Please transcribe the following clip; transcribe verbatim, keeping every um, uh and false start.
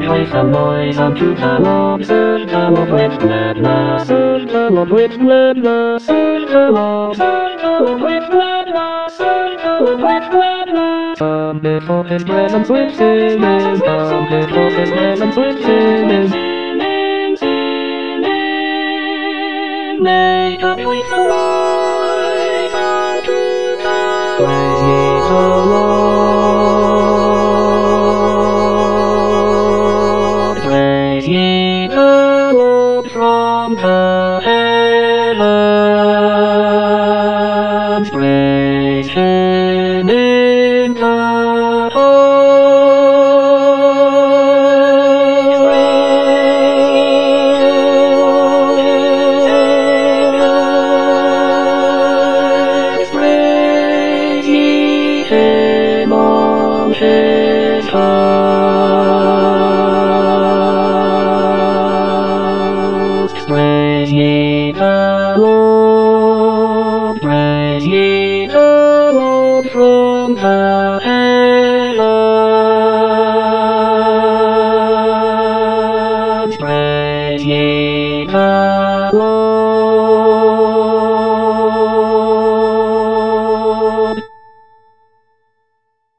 place the boys unto the Lord, serve the Lord with gladness, serve the Lord with gladness, serve the Lord, serve the Lord with gladness, serve the Lord with gladness. Come before his presence with singing, come before his presence with singing, singing, singing. Make a joyful noise unto the Lord. Praise ye the Lord. Praise ye the Lord from the heavens. Praise